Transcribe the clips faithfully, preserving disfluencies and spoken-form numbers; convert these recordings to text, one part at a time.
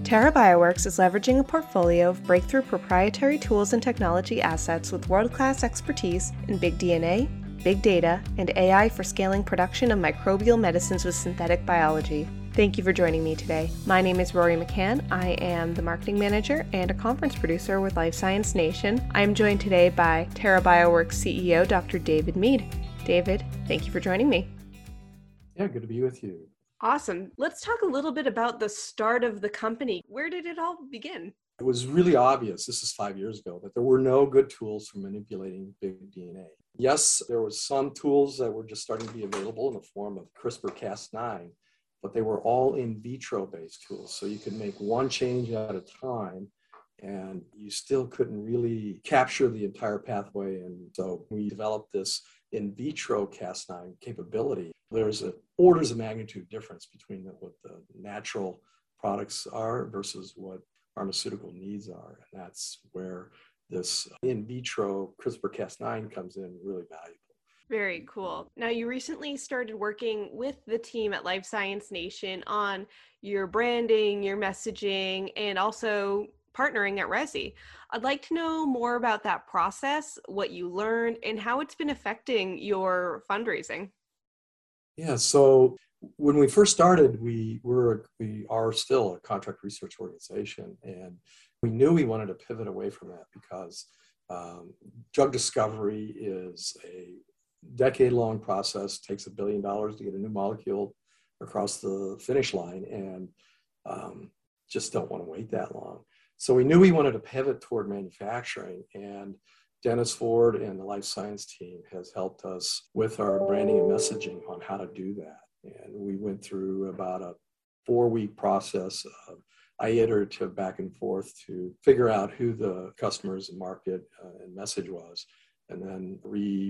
Terra Bioworks is leveraging a portfolio of breakthrough proprietary tools and technology assets with world-class expertise in big D N A, big data, and A I for scaling production of microbial medicines with synthetic biology. Thank you for joining me today. My name is Rory McCann. I am the marketing manager and a conference producer with Life Science Nation. I am joined today by Terra Bioworks C E O, Doctor David Mead. David, thank you for joining me. Yeah, good to be with you. Awesome. Let's talk a little bit about the start of the company. Where did it all begin? It was really obvious, this is five years ago, that there were no good tools for manipulating big D N A. Yes, there were some tools that were just starting to be available in the form of CRISPR Cas nine, but they were all in vitro-based tools. So you could make one change at a time, and you still couldn't really capture the entire pathway. And so we developed this in vitro Cas nine capability. There's an orders of magnitude difference between the, what the natural products are versus what pharmaceutical needs are. And that's where this in vitro CRISPR Cas nine comes in really valuable. Very cool. Now, you recently started working with the team at Life Science Nation on your branding, your messaging, and also partnering at Resi. I'd like to know more about that process, what you learned, and how it's been affecting your fundraising. Yeah, so when we first started, we were we are still a contract research organization, and we knew we wanted to pivot away from that because um, drug discovery is a decade-long process, takes a billion dollars to get a new molecule across the finish line, and um, just don't want to wait that long. So we knew we wanted to pivot toward manufacturing, and Dennis Ford and the life science team has helped us with our branding and messaging on how to do that. And we went through about a four-week process of iterative back and forth to figure out who the customers and market uh, and message was, and then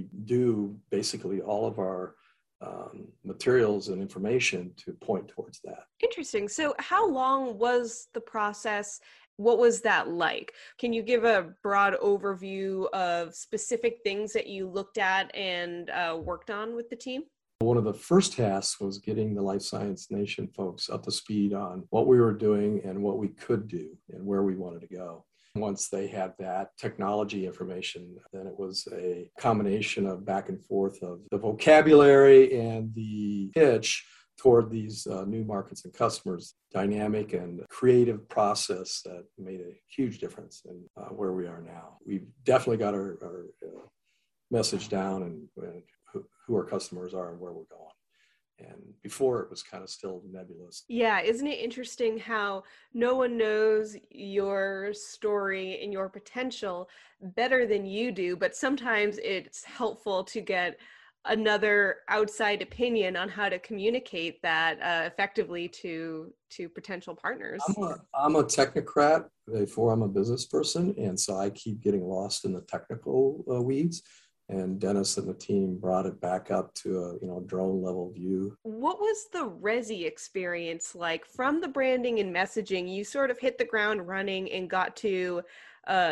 redo basically all of our um, materials and information to point towards that. Interesting. So how long was the process? What was that like? Can you give a broad overview of specific things that you looked at and uh, worked on with the team? One of the first tasks was getting the Life Science Nation folks up to speed on what we were doing and what we could do and where we wanted to go. Once they had that technology information, then it was a combination of back and forth of the vocabulary and the pitch toward these uh, new markets and customers, dynamic and creative process that made a huge difference in uh, where we are now. We've definitely got our, our uh, message down and, and who, who our customers are and where we're going. And before it was kind of still nebulous. Yeah, isn't it interesting how no one knows your story and your potential better than you do, but sometimes it's helpful to get another outside opinion on how to communicate that uh, effectively to to potential partners. I'm a, I'm a technocrat before I'm a business person, and so I keep getting lost in the technical uh, weeds. And Dennis and the team brought it back up to a you know drone level view. What was the Resi experience like? From the branding and messaging, you sort of hit the ground running and got to uh,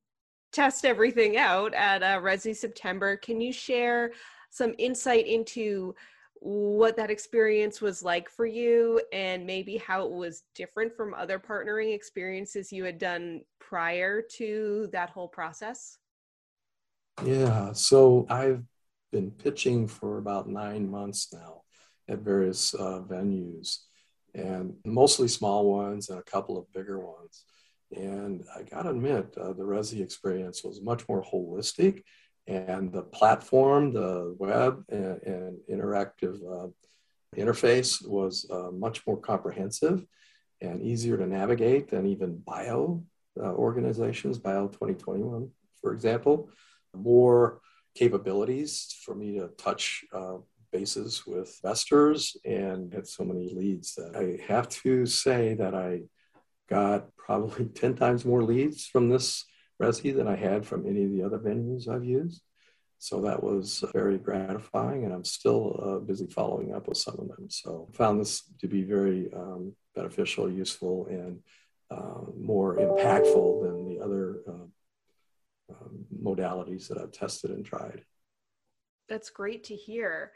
test everything out at uh, Resi September. Can you share some insight into what that experience was like for you and maybe how it was different from other partnering experiences you had done prior to that whole process? Yeah, so I've been pitching for about nine months now at various uh, venues, and mostly small ones and a couple of bigger ones. And I gotta admit, uh, the Resi experience was much more holistic, and the platform, the web and, and interactive uh, interface was uh, much more comprehensive and easier to navigate than even bio uh, organizations, Bio twenty twenty-one, for example. More capabilities for me to touch uh, bases with investors and get so many leads that I have to say that I got probably ten times more leads from this Resi than I had from any of the other venues I've used. So that was very gratifying, and I'm still uh, busy following up with some of them. So I found this to be very um, beneficial, useful, and uh, more impactful than the other uh, um, modalities that I've tested and tried. That's great to hear.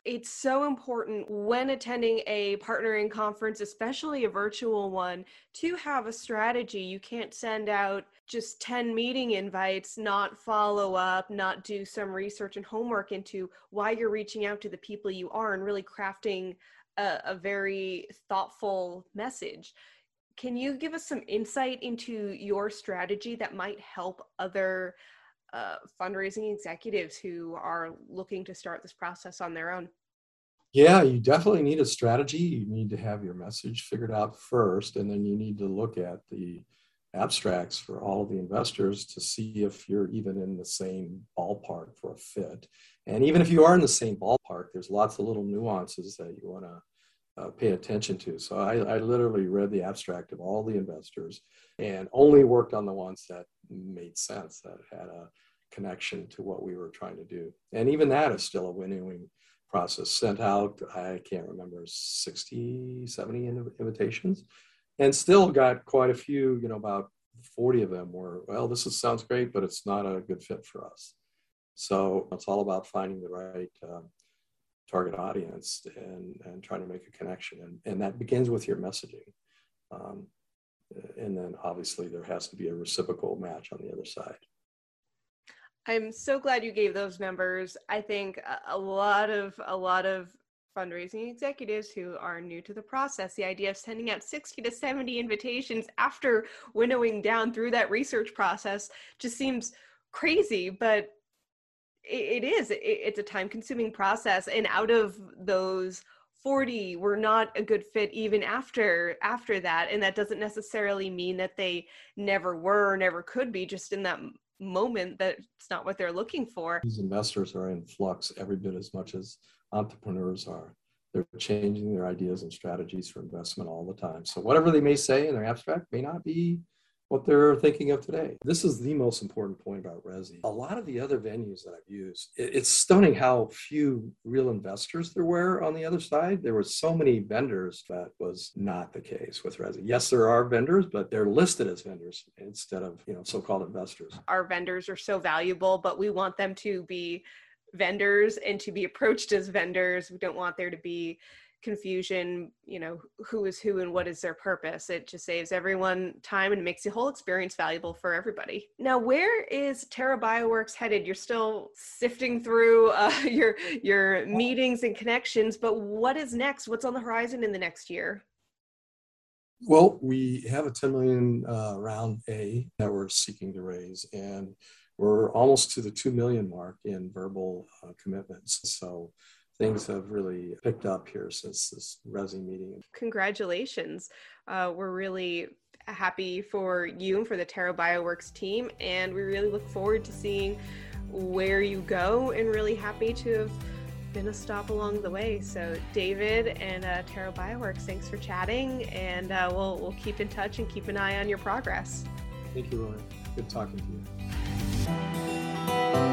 It's so important when attending a partnering conference, especially a virtual one, to have a strategy. You can't send out just ten meeting invites, not follow up, not do some research and homework into why you're reaching out to the people you are and really crafting a, a very thoughtful message. Can you give us some insight into your strategy that might help other uh, fundraising executives who are looking to start this process on their own? Yeah, you definitely need a strategy. You need to have your message figured out first, and then you need to look at the abstracts for all of the investors to see if you're even in the same ballpark for a fit. And even if you are in the same ballpark, there's lots of little nuances that you want to uh, pay attention to. So I, I literally read the abstract of all the investors and only worked on the ones that made sense, that had a connection to what we were trying to do. And even that is still a winnowing process. Sent out, I can't remember, sixty, seventy invitations, and still got quite a few, you know, about forty of them were, well, this is, sounds great, but it's not a good fit for us. So it's all about finding the right um, target audience and, and trying to make a connection. And, and that begins with your messaging. Um, and then obviously there has to be a reciprocal match on the other side. I'm so glad you gave those numbers. I think a lot of a lot of fundraising executives who are new to the process, the idea of sending out sixty to seventy invitations after winnowing down through that research process just seems crazy, but it, it is. It, it's a time-consuming process, and out of those forty were not a good fit even after after that, and that doesn't necessarily mean that they never were or never could be, just in that moment that it's not what they're looking for. These investors are in flux every bit as much as entrepreneurs are. They're changing their ideas and strategies for investment all the time. So whatever they may say in their abstract may not be what they're thinking of today. This is the most important point about Resi. A lot of the other venues that I've used, it's stunning how few real investors there were on the other side. There were so many vendors. That was not the case with Resi. Yes, there are vendors, but they're listed as vendors instead of, you know, so-called investors. Our vendors are so valuable, but we want them to be vendors and to be approached as vendors. We don't want there to be confusion, you know, who is who and what is their purpose. It just saves everyone time and makes the whole experience valuable for everybody. Now, where is Terra Bioworks headed? You're still sifting through uh, your your meetings and connections, but what is next? What's on the horizon in the next year? Well, we have a ten million uh, round A that we're seeking to raise, and we're almost to the two million mark in verbal uh, commitments. So things have really picked up here since this Resi meeting. Congratulations. Uh, we're really happy for you and for the Terra Bioworks team, and we really look forward to seeing where you go, and really happy to have been a stop along the way. So David and uh, Terra Bioworks, thanks for chatting, and uh, we'll, we'll keep in touch and keep an eye on your progress. Thank you, Rory. Good talking to you.